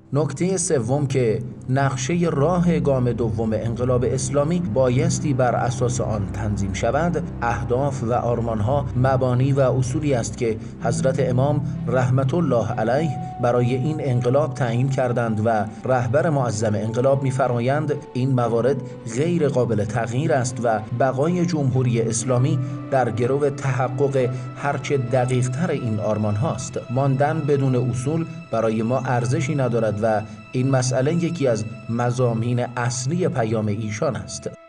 نکته سوم که نقشه راه گام دوم انقلاب اسلامی بایستی بر اساس آن تنظیم شود، اهداف و آرمانها، مبانی و اصولی است که حضرت امام رحمت الله علیه برای این انقلاب تعیین کردند و رهبر معظم انقلاب می‌فرمایند این موارد غیر قابل تغییر است و بقای جمهوری اسلامی در گرو تحقق هرچه دقیق‌تر این آرمان هاست. ماندن بدون اصول برای ما ارزشی ندارد و این مسئله یکی از مضامین اصلی پیام ایشان است.